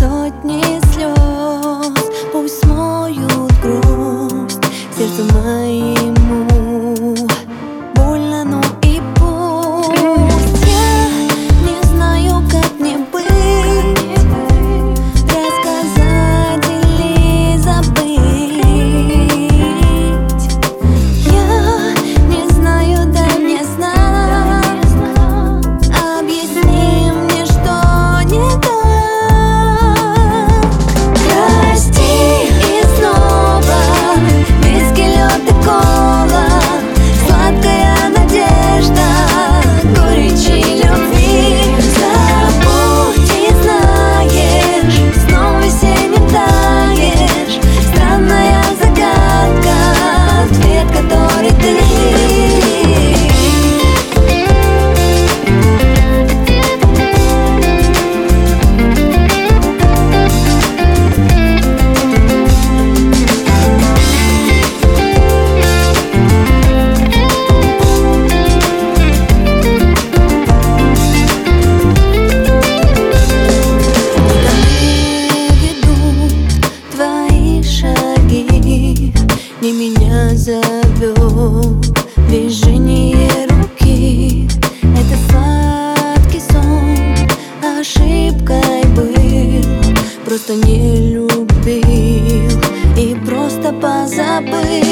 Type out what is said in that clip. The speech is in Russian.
сотни слез пусть смоют грусть сердцу моему. Больно, но и пусть. Я не знаю, как мне быть, рассказать или забыть. Я не знаю, дай мне знак, объясни мне, что не так. Прости и снова виски, лед и кола, сладкая надежда, горечи любви. Забудь и знаешь, снова весенним таешь. Странная загадка, ответ, который ты. Не меня зовет движение руки. Это сладкий сон, ошибкой был. Просто не любил и просто позабыл.